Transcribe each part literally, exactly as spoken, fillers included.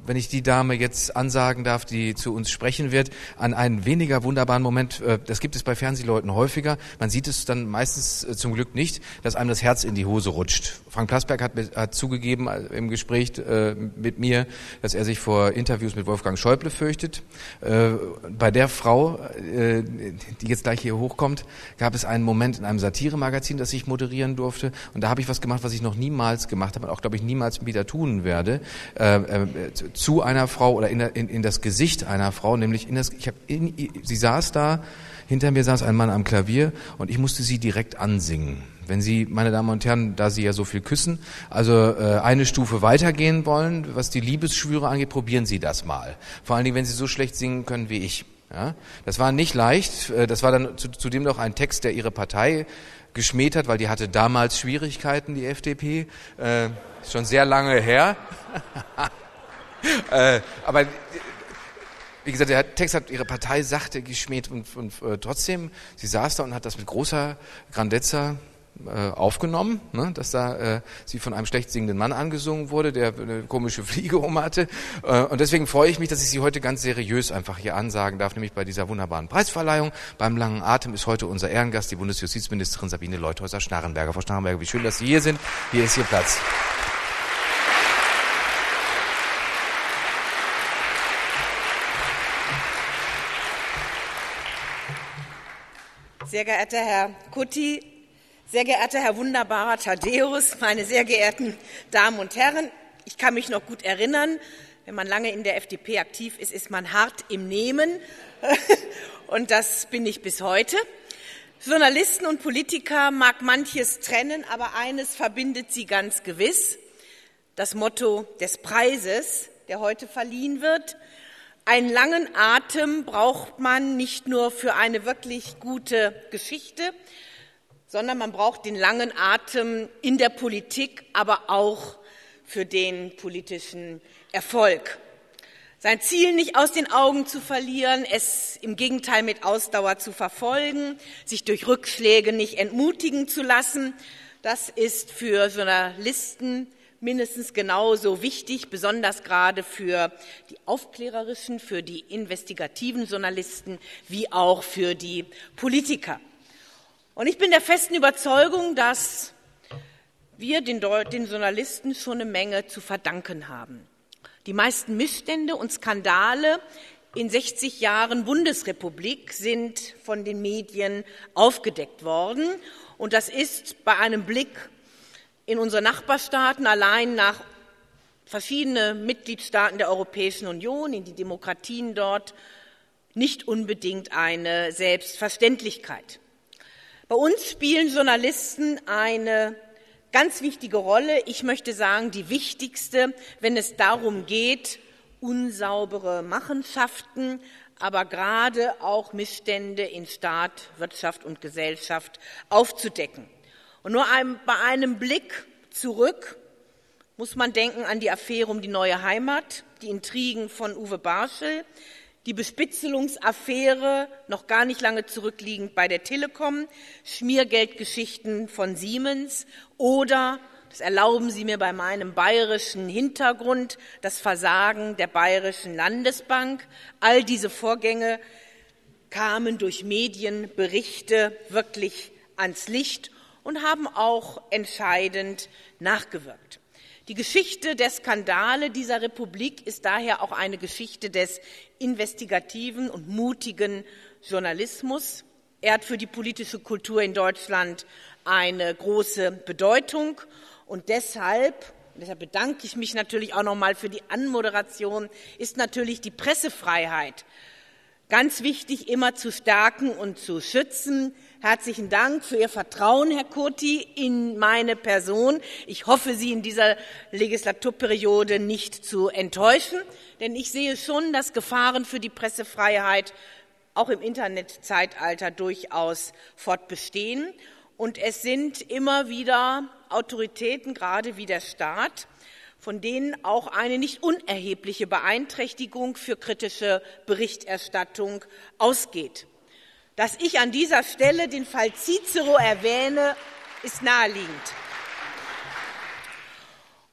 wenn ich die Dame jetzt ansagen darf, die zu uns sprechen wird, an einen weniger wunderbaren Moment. Das gibt es bei Fernsehleuten häufiger. Man sieht es dann meistens zum Glück nicht, dass einem das Herz in die Hose rutscht. Frank Plasberg hat, hat zugegeben im Gespräch äh, mit mir, dass er sich vor Interviews mit Wolfgang Schäuble fürchtet. Äh, bei der Frau, äh, die jetzt gleich hier hochkommt, gab es einen Moment in einem Satiremagazin, das ich moderieren durfte. Und da habe ich was gemacht, was ich noch niemals gemacht habe und auch, glaube ich, niemals wieder tun werde. Äh, äh, zu einer Frau oder in, in, in das Gesicht einer Frau, nämlich in das, ich habe, in, sie saß da, hinter mir saß ein Mann am Klavier und ich musste sie direkt ansingen. Wenn Sie, meine Damen und Herren, da Sie ja so viel küssen, also äh, eine Stufe weitergehen wollen, was die Liebesschwüre angeht, probieren Sie das mal. Vor allen Dingen, wenn Sie so schlecht singen können wie ich. Ja? Das war nicht leicht, das war dann zu, zudem noch ein Text, der Ihre Partei geschmäht hat, weil die hatte damals Schwierigkeiten, die F D P, äh, schon sehr lange her. äh, aber wie gesagt, der Text hat ihre Partei sachte geschmäht und, und äh, trotzdem, sie saß da und hat das mit großer Grandezza äh, aufgenommen, ne, dass da äh, sie von einem schlecht singenden Mann angesungen wurde, der eine komische Fliege um hatte. Äh, und deswegen freue ich mich, dass ich sie heute ganz seriös einfach hier ansagen darf, nämlich bei dieser wunderbaren Preisverleihung. Beim langen Atem ist heute unser Ehrengast, die Bundesjustizministerin Sabine Leutheusser-Schnarrenberger. Frau Schnarrenberger, wie schön, dass Sie hier sind. Hier ist Ihr Platz. Sehr geehrter Herr Kutti, sehr geehrter Herr wunderbarer Thaddäus, meine sehr geehrten Damen und Herren, ich kann mich noch gut erinnern, wenn man lange in der F D P aktiv ist, ist man hart im Nehmen und das bin ich bis heute. Journalisten und Politiker mag manches trennen, aber eines verbindet sie ganz gewiss, das Motto des Preises, der heute verliehen wird. Einen langen Atem braucht man nicht nur für eine wirklich gute Geschichte, sondern man braucht den langen Atem in der Politik, aber auch für den politischen Erfolg. Sein Ziel nicht aus den Augen zu verlieren, es im Gegenteil mit Ausdauer zu verfolgen, sich durch Rückschläge nicht entmutigen zu lassen, das ist für Journalisten mindestens genauso wichtig, besonders gerade für die aufklärerischen, für die investigativen Journalisten wie auch für die Politiker. Und ich bin der festen Überzeugung, dass wir den, den Journalisten schon eine Menge zu verdanken haben. Die meisten Missstände und Skandale in sechzig Jahren Bundesrepublik sind von den Medien aufgedeckt worden. Und das ist bei einem Blick in unsere Nachbarstaaten, allein nach verschiedene Mitgliedstaaten der Europäischen Union, in die Demokratien dort, nicht unbedingt eine Selbstverständlichkeit. Bei uns spielen Journalisten eine ganz wichtige Rolle, ich möchte sagen, die wichtigste, wenn es darum geht, unsaubere Machenschaften, aber gerade auch Missstände in Staat, Wirtschaft und Gesellschaft aufzudecken. Und nur einem, bei einem Blick zurück muss man denken an die Affäre um die neue Heimat, die Intrigen von Uwe Barschel, die Bespitzelungsaffäre, noch gar nicht lange zurückliegend bei der Telekom, Schmiergeldgeschichten von Siemens oder, das erlauben Sie mir bei meinem bayerischen Hintergrund, das Versagen der Bayerischen Landesbank. All diese Vorgänge kamen durch Medienberichte wirklich ans Licht und haben auch entscheidend nachgewirkt. Die Geschichte der Skandale dieser Republik ist daher auch eine Geschichte des investigativen und mutigen Journalismus. Er hat für die politische Kultur in Deutschland eine große Bedeutung und deshalb, deshalb bedanke ich mich natürlich auch noch mal für die Anmoderation, ist natürlich die Pressefreiheit ganz wichtig, immer zu stärken und zu schützen. Herzlichen Dank für Ihr Vertrauen, Herr Kurti, in meine Person. Ich hoffe, Sie in dieser Legislaturperiode nicht zu enttäuschen, denn ich sehe schon, dass Gefahren für die Pressefreiheit auch im Internetzeitalter durchaus fortbestehen. Und es sind immer wieder Autoritäten, gerade wie der Staat, von denen auch eine nicht unerhebliche Beeinträchtigung für kritische Berichterstattung ausgeht. Dass ich an dieser Stelle den Fall Cicero erwähne, ist naheliegend.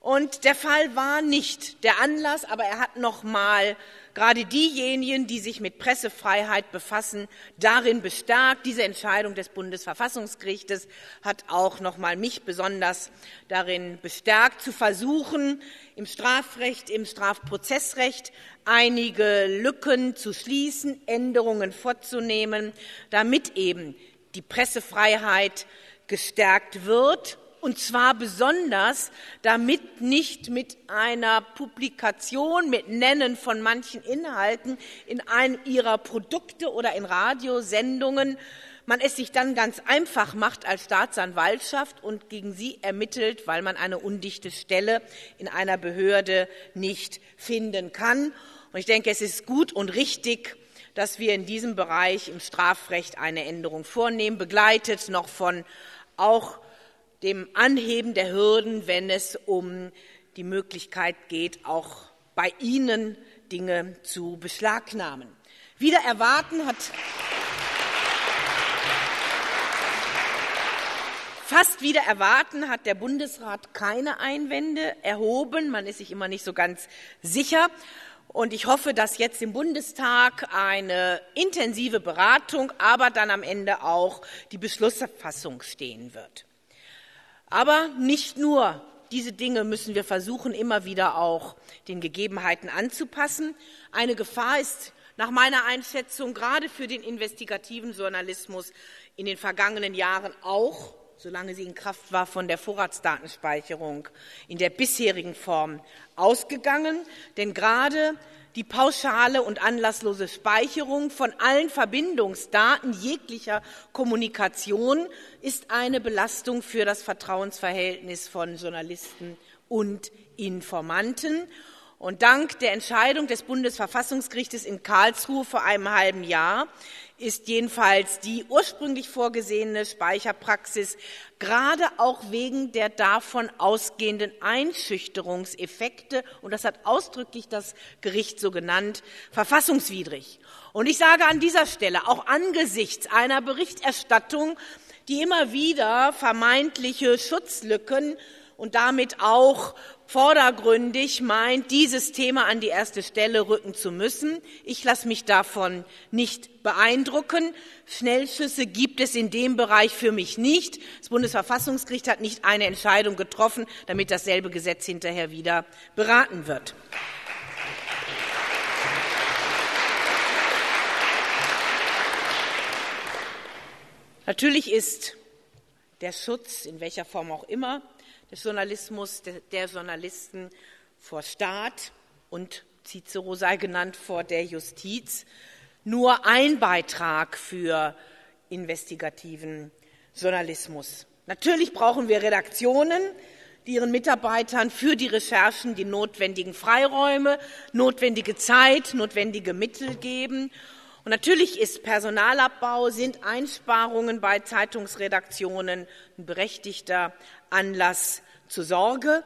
Und der Fall war nicht der Anlass, aber er hat noch mal gerade diejenigen, die sich mit Pressefreiheit befassen, darin bestärkt. Diese Entscheidung des Bundesverfassungsgerichtes hat auch noch mal mich besonders darin bestärkt, zu versuchen, im Strafrecht, im Strafprozessrecht einige Lücken zu schließen, Änderungen vorzunehmen, damit eben die Pressefreiheit gestärkt wird. Und zwar besonders, damit nicht mit einer Publikation, mit Nennen von manchen Inhalten in einem ihrer Produkte oder in Radiosendungen man es sich dann ganz einfach macht als Staatsanwaltschaft und gegen sie ermittelt, weil man eine undichte Stelle in einer Behörde nicht finden kann. Und ich denke, es ist gut und richtig, dass wir in diesem Bereich im Strafrecht eine Änderung vornehmen, begleitet noch von auch dem Anheben der Hürden, wenn es um die Möglichkeit geht, auch bei Ihnen Dinge zu beschlagnahmen. Wider Erwarten hat Fast wider Erwarten hat der Bundesrat keine Einwände erhoben. Man ist sich immer nicht so ganz sicher. Und ich hoffe, dass jetzt im Bundestag eine intensive Beratung, aber dann am Ende auch die Beschlussfassung stehen wird. Aber nicht nur diese Dinge müssen wir versuchen, immer wieder auch den Gegebenheiten anzupassen. Eine Gefahr ist nach meiner Einschätzung gerade für den investigativen Journalismus in den vergangenen Jahren auch, solange sie in Kraft war, von der Vorratsdatenspeicherung in der bisherigen Form ausgegangen. Denn gerade die pauschale und anlasslose Speicherung von allen Verbindungsdaten jeglicher Kommunikation ist eine Belastung für das Vertrauensverhältnis von Journalisten und Informanten. Und dank der Entscheidung des Bundesverfassungsgerichtes in Karlsruhe vor einem halben Jahr ist jedenfalls die ursprünglich vorgesehene Speicherpraxis gerade auch wegen der davon ausgehenden Einschüchterungseffekte, und das hat ausdrücklich das Gericht so genannt, verfassungswidrig. Und ich sage an dieser Stelle, auch angesichts einer Berichterstattung, die immer wieder vermeintliche Schutzlücken und damit auch vordergründig meint, dieses Thema an die erste Stelle rücken zu müssen. Ich lasse mich davon nicht beeindrucken. Schnellschüsse gibt es in dem Bereich für mich nicht. Das Bundesverfassungsgericht hat nicht eine Entscheidung getroffen, damit dasselbe Gesetz hinterher wieder beraten wird. Natürlich ist der Schutz, in welcher Form auch immer, des Journalismus, der Journalisten vor Staat und Cicero sei genannt vor der Justiz, nur ein Beitrag für investigativen Journalismus. Natürlich brauchen wir Redaktionen, die ihren Mitarbeitern für die Recherchen die notwendigen Freiräume, notwendige Zeit, notwendige Mittel geben. Und natürlich ist Personalabbau, sind Einsparungen bei Zeitungsredaktionen ein berechtigter Anlass zur Sorge,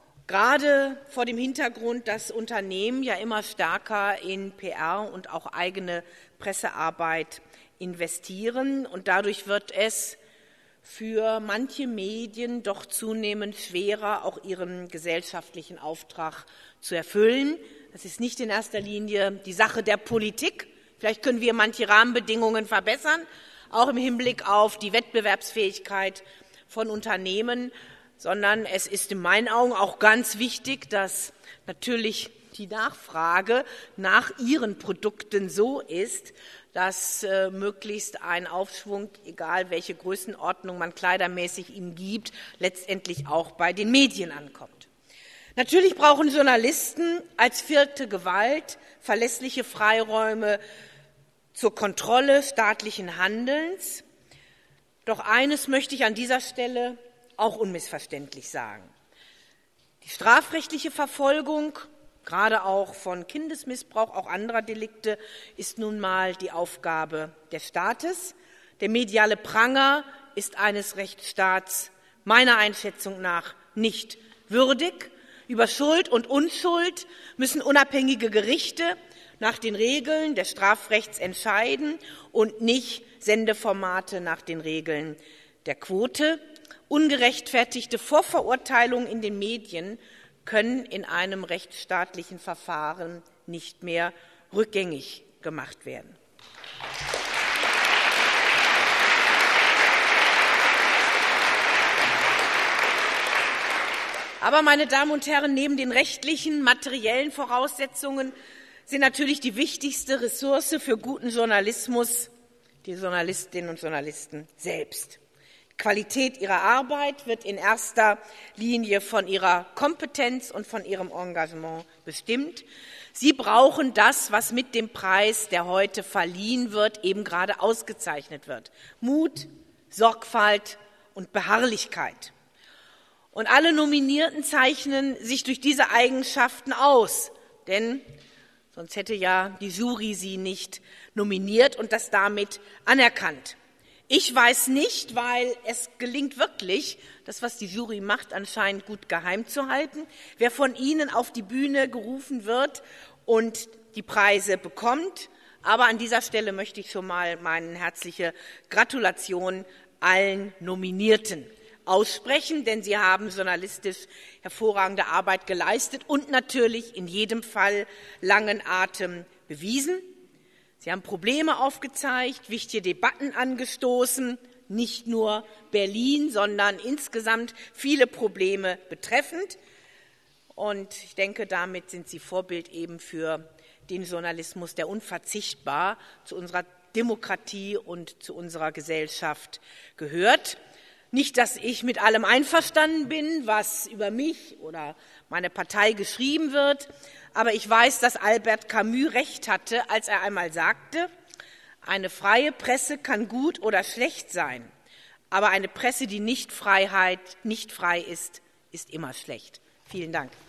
gerade vor dem Hintergrund, dass Unternehmen ja immer stärker in P R und auch eigene Pressearbeit investieren. Und dadurch wird es für manche Medien doch zunehmend schwerer, auch ihren gesellschaftlichen Auftrag zu erfüllen. Das ist nicht in erster Linie die Sache der Politik. Vielleicht können wir manche Rahmenbedingungen verbessern, auch im Hinblick auf die Wettbewerbsfähigkeit von Unternehmen, sondern es ist in meinen Augen auch ganz wichtig, dass natürlich die Nachfrage nach ihren Produkten so ist, dass äh, möglichst ein Aufschwung, egal welche Größenordnung man kleidermäßig ihm gibt, letztendlich auch bei den Medien ankommt. Natürlich brauchen Journalisten als vierte Gewalt verlässliche Freiräume zur Kontrolle staatlichen Handelns. Doch eines möchte ich an dieser Stelle auch unmissverständlich sagen. Die strafrechtliche Verfolgung, gerade auch von Kindesmissbrauch, auch anderer Delikte, ist nun mal die Aufgabe des Staates. Der mediale Pranger ist eines Rechtsstaats meiner Einschätzung nach nicht würdig. Über Schuld und Unschuld müssen unabhängige Gerichte nach den Regeln des Strafrechts entscheiden und nicht Sendeformate nach den Regeln der Quote. Ungerechtfertigte Vorverurteilungen in den Medien können in einem rechtsstaatlichen Verfahren nicht mehr rückgängig gemacht werden. Aber, meine Damen und Herren, neben den rechtlichen, materiellen Voraussetzungen sind natürlich die wichtigste Ressource für guten Journalismus die Journalistinnen und Journalisten selbst. Die Qualität ihrer Arbeit wird in erster Linie von ihrer Kompetenz und von ihrem Engagement bestimmt. Sie brauchen das, was mit dem Preis, der heute verliehen wird, eben gerade ausgezeichnet wird. Mut, Sorgfalt und Beharrlichkeit. Und alle Nominierten zeichnen sich durch diese Eigenschaften aus, denn sonst hätte ja die Jury sie nicht nominiert und das damit anerkannt. Ich weiß nicht, weil es gelingt wirklich, das, was die Jury macht, anscheinend gut geheim zu halten, wer von Ihnen auf die Bühne gerufen wird und die Preise bekommt. Aber an dieser Stelle möchte ich schon mal meine herzliche Gratulation allen Nominierten aussprechen, denn sie haben journalistisch hervorragende Arbeit geleistet und natürlich in jedem Fall langen Atem bewiesen. Sie haben Probleme aufgezeigt, wichtige Debatten angestoßen, nicht nur Berlin, sondern insgesamt viele Probleme betreffend. Und ich denke, damit sind Sie Vorbild eben für den Journalismus, der unverzichtbar zu unserer Demokratie und zu unserer Gesellschaft gehört. Nicht, dass ich mit allem einverstanden bin, was über mich oder meine Partei geschrieben wird, aber ich weiß, dass Albert Camus recht hatte, als er einmal sagte, eine freie Presse kann gut oder schlecht sein, aber eine Presse, die nicht Freiheit, nicht frei ist, ist immer schlecht. Vielen Dank.